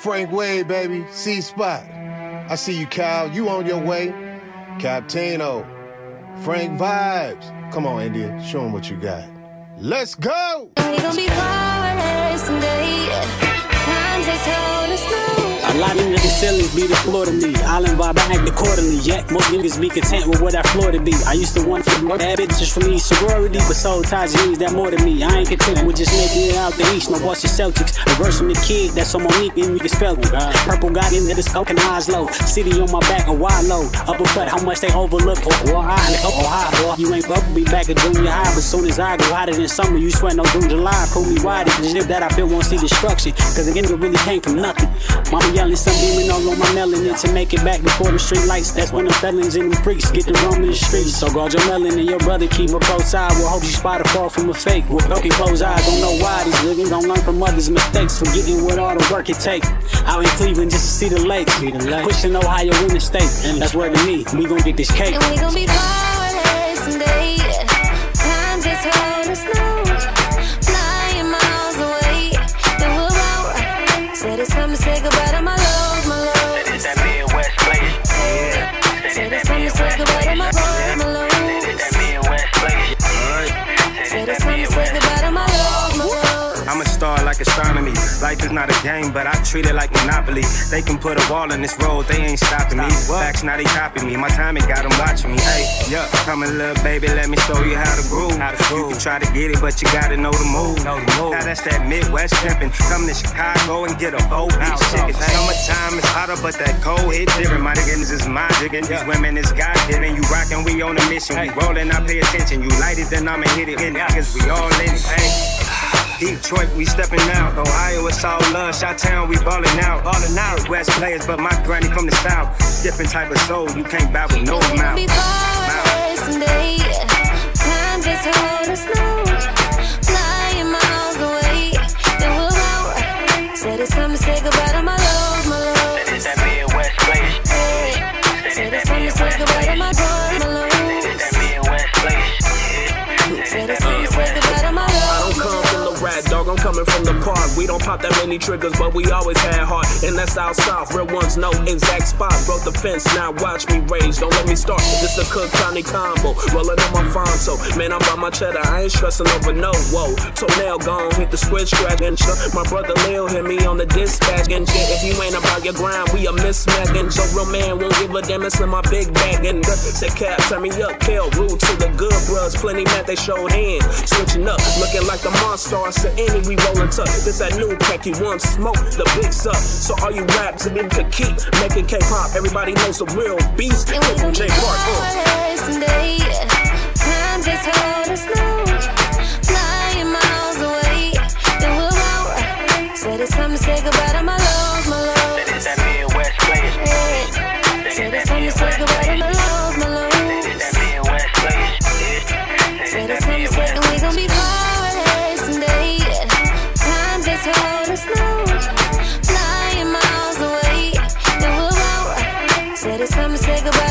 Frank Wade, baby. C-Spot. I see you, Cal. You on your way. Captino. Frank Vibes. Come on, India. Show them what you got. Let's go! We gon' be far someday. Times they told us no. A lot of niggas silly be the floor to me. Island vibe, I act accordingly. Yet most niggas be content with what I floor to be. I used to want for more bad bitches for me, sorority, but soul ties means that more to me. I ain't content with just making it out the East. No Boston Celtics. Reverse from the kid, that's on Monique and we can spell it. Purple got into the scope and eyes low. City on my back, a wide low. Uppercut, how much they overlook. Or high, you ain't up, be back at junior high. But soon as I go hotter than summer, you sweat no June, July. Pull me wide, the shit that I built won't see destruction. Cause again, it really came from nothing. Mama yelling, some beaming all on my melanin to make it back before the street lights. That's when the felons and the freaks get to roam in the streets. So guard your melon and your brother keep a close side. We'll hope you spot a fall from a fake. With broken close eyes, don't know why these niggas don't learn from others' mistakes. Forgetting what all the work it take. Out in Cleveland just to see the lake. Pushing Ohio interstate. And that's where to me, we gon' get this cake. And we gon' be far someday. Times they told us no. Flying miles away. Then we'll roll. Said it's time to say goodbye to my love, my love. That is that Midwest place. Yeah. Said it's time to say goodbye to my love, my love. That is that Midwest place. Said it's time to say goodbye to my love, my love. I'm a star like astronomy. Life is not a game, but I treat it like Monopoly. They can put a wall in this road, they ain't stopping me. Facts, now they copy me. My timing got them watching me. Hey, yeah, come on, little baby, let me show you how to groove. You can try to get it, but you gotta know the move. Now that's that Midwest pimpin'. Come to Chicago and get a boat. Shit, it's summertime, it's hotter, but that cold hit different. My niggas is magic, and these women is God-given. You rockin', we on a mission. We rollin', I pay attention. You light it, then I'ma hit it. Cause we all in it. Hey. Detroit, we stepping out. Ohio, it's all love. Chi-Town, we ballin' out. West players, but my granny from the South. Different type of soul, you can't buy with no amount. We'll be far someday. Times they told us no. Flying miles away. Then we'll roll. Said it's time to say goodbye to my love, my love. That is that Midwest place. Said it's time to say goodbye to my love, my love. That is that Midwest place. Said it's time to say goodbye to my love. I don't come from the rat, dog, I'm coming from the park. We don't pop that many triggers, but we always had heart. And that's our south, real ones know exact spot. Broke the fence, now watch me rage. Don't let me start, this a Cook County combo. Rollin' on my Fonto, man, I'm by my cheddar. I ain't stressing over no, whoa. So now gone, hit the switch, scratch and shut. My brother Lil hit me on the dispatch and shit. If you ain't about your grind, we a mismatch. And so real man won't give a damn, it's in my big bag. And say cap, turn me up, Kale, rude to the good bros. Plenty Matt, they showed hand. Switching up, looking like the monster. I said any, we rollin' tuck. This that new pack, you want smoke, the big suck. So all you raps and them could keep making K-pop. Everybody knows the real beast. And we gon' J be Park. far someday. Times they told us no. Flying miles away. Then we'll roll. Said it's time to say goodbye to my love, my love. That is that Midwest place. Said it's time to say goodbye to my love, my love. That is that Midwest place. Said it's time to say, and we gon' be far someday. Times they told us no. Flying miles away. Then we'll roll. Said it's time to say goodbye.